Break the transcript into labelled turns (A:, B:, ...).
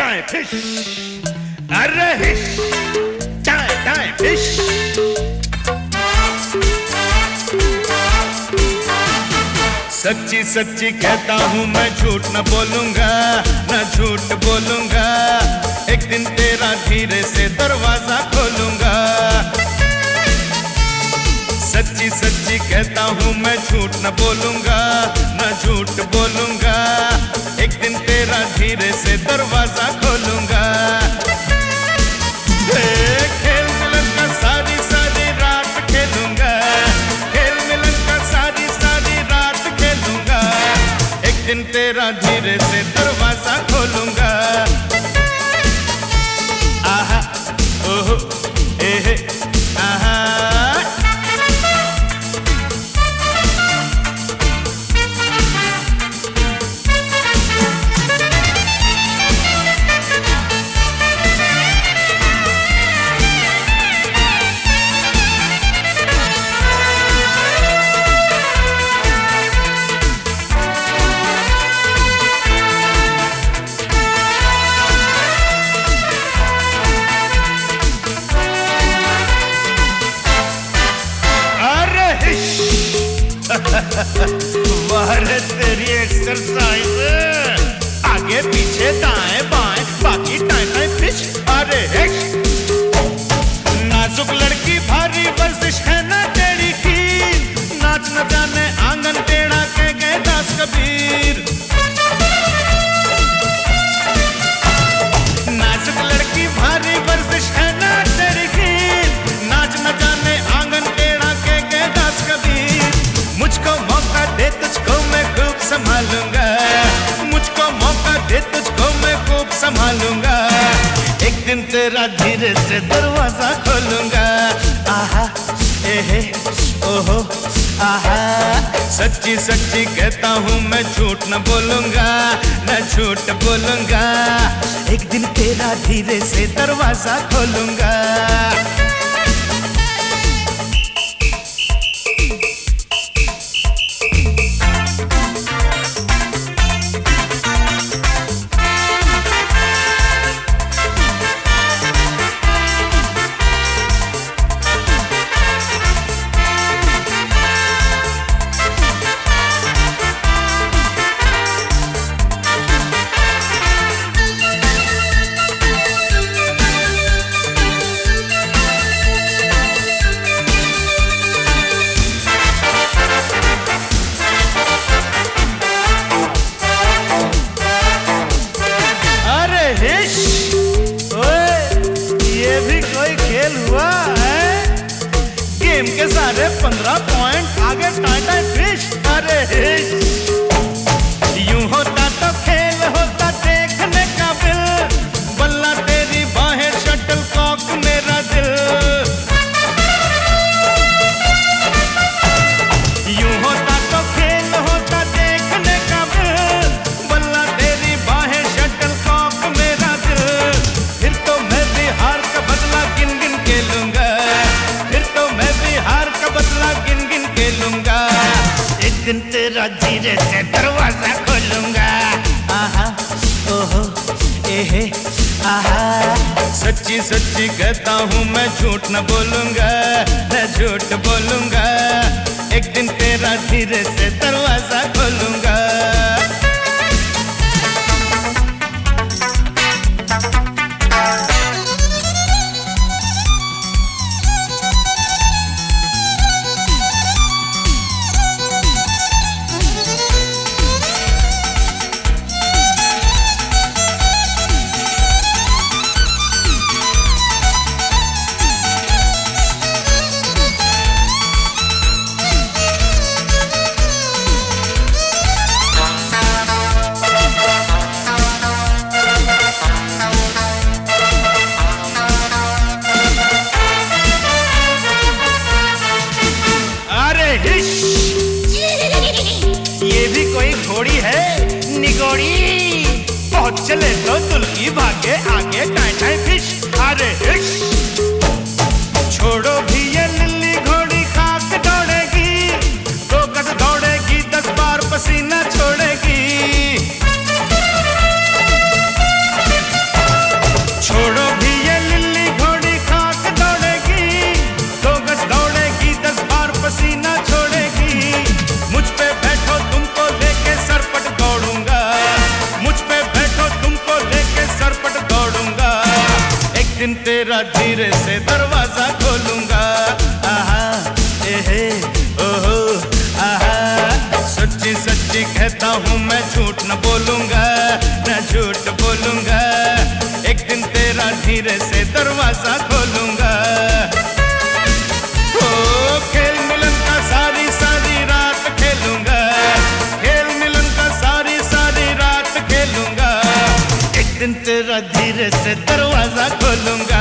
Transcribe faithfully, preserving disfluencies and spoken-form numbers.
A: Time fish, अरे हिश time time fish. सच्ची सच्ची कहता हूँ मैं, झूठ न बोलूंगा, न झूठ बोलूंगा। एक दिन तेरा धीरे से दरवाजा खोलूंगा। सच्ची सच्ची कहता हूँ मैं, झूठ न बोलूंगा, न झूठ बोलूंगा। एक दिन तेरा धीरे से दरवाजा खोलूंगा। खेल मिलन का सारी सारी रात खेलूंगा, खेल मिलन का सारी सारी रात खेलूंगा। एक दिन तेरा धीरे से दरवाजा खोलूंगा। आहा ओहो एहे आहा। बाहर तेरी एक्सरसाइज, आगे पीछे दाएं बाएं बाकी टाइम टाइम फिश। अरे नाजुक लड़की भारी वर्जिश है ना तेरी की, नाच न जाने आंगन टेढ़ा के गए दास कबीर। नाजुक लड़की भारी वर्जिश है ना तेरी की, नाच न जाने आंगन टेढ़ा के गए दास कबीर। मुझको मौका दे तुझको मैं खूब संभालूंगा, मुझको मौका दे तुझको मैं खूब संभालूंगा। एक दिन तेरा धीरे से दरवाजा खोलूंगा। आहा एहे ओहो आहा। सच्ची सच्ची कहता हूँ मैं, झूठ न बोलूंगा, न झूठ बोलूंगा। एक दिन तेरा धीरे से दरवाजा खोलूंगा। हुआ है गेम के सारे पंद्रह पॉइंट आगे टाइम टाइम फिश। अरे यूं होता तो खेल होता देखने का बिल, बल्ला तेरी बाहें शटल कॉक मेरा दिल। यूं होता तो खेल होता देखने का बिल, बल्ला तेरी बाहें शटल कॉक मेरा दिल। फिर तो मैं भी हार का बदला गिन गिन के लूंगा, फिर तो मैं भी हार का बदला गिन गिन के लूंगा। एक दिन तेरा धीरे से दरवाजा खोलूंगा। आहा ओहो एहे आहा। सच्ची सच्ची कहता हूँ मैं, झूठ न बोलूंगा, मैं झूठ बोलूंगा। एक दिन तेरा धीरे से दरवाजा खोलूंगा। ये भी कोई घोड़ी है निगोड़ी, बहुत चले तो तुलकी भागे आगे टाइम टाइम फिश। अरे छोड़ो भी ये लिल्ली घोड़ी खाक दौड़ेगी, दो गज दौड़ेगी दस बार पसीना छोड़ेगी। दिन तेरा धीरे से दरवाजा खोलूंगा। आहा एहे ओहो आहा, सच्ची सच्ची कहता हूँ मैं, झूठ न बोलूंगा, न झूठ बोलूंगा। एक दिन तेरा धीरे से दरवाजा खोलूंगा। ओ खेल मिलन का सारी सारी रात खेलूंगा, खेल मिलन का सारी सारी रात खेलूंगा। एक दिन तेरा धीरे से दरवाजा खोलूंगा।